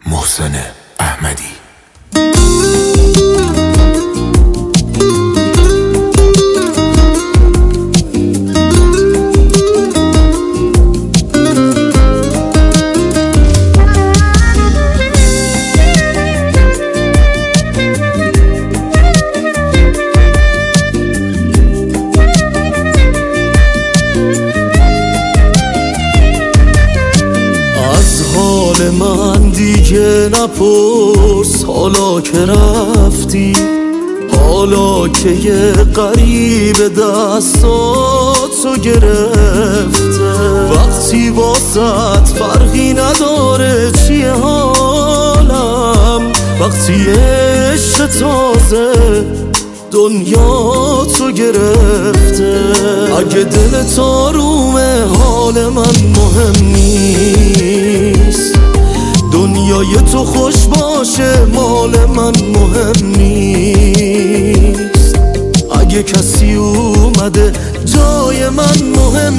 محسن احمدی. من دیگه نپرس حالا که رفتی، حالا که یه غریب دستاتو گرفته. وقتی واسط فرقی نداره چیه حالم، وقتی عشق تازه دنیا تو گرفته. اگه دلت آرومه حال من مهم نیست، دنیای تو خوش باشه مال من مهم نیست. اگه کسی اومده جای من مهم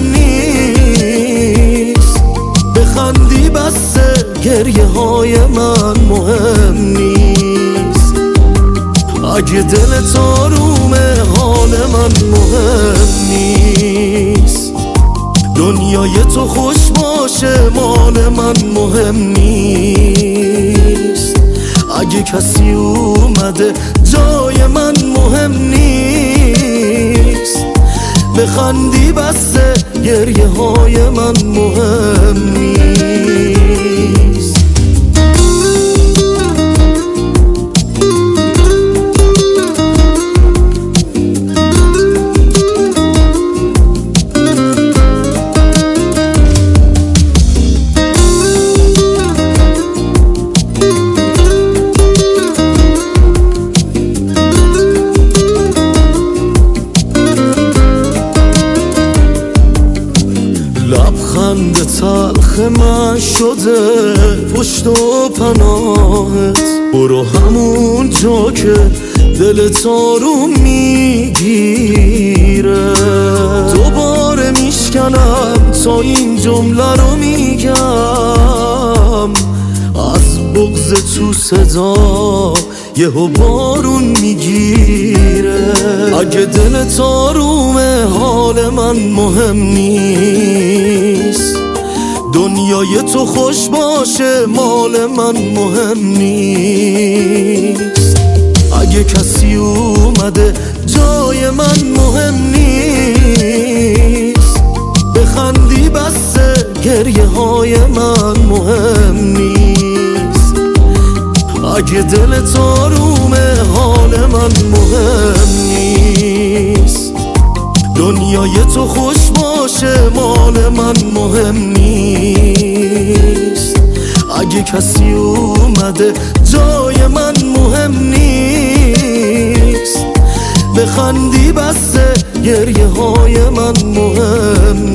نیست، بخندی بسه گریه های من مهم نیست. اگه دلت آرومه حال من مهم نیست، دنیای تو خوش باشه مال من مهم نیست. اگه کسی اومده جای من مهم نیست، بخندی بسه گریه های من مهم نیست. لبخند تلخ من شده پشت و پناهت، برو همون جا که دلت آروم میگیره. دوباره میشکنم تا این جمله رو میگم، از بغض تو صدا یهو بارون میگیره. اگه دلت آرومه حال من مهم نیست، دنیای تو خوش باشه مال من مهم نیست. اگه کسی اومده جای من مهم نیست، بخندی بسه گریه های من مهم نیست. اگه دلت آرومه حال من مهم نیست، دنیای تو خوش باشه مال من مهم نیست. اگه کسی اومده جای من مهم نیست، بخندی بسه گریه های من مهم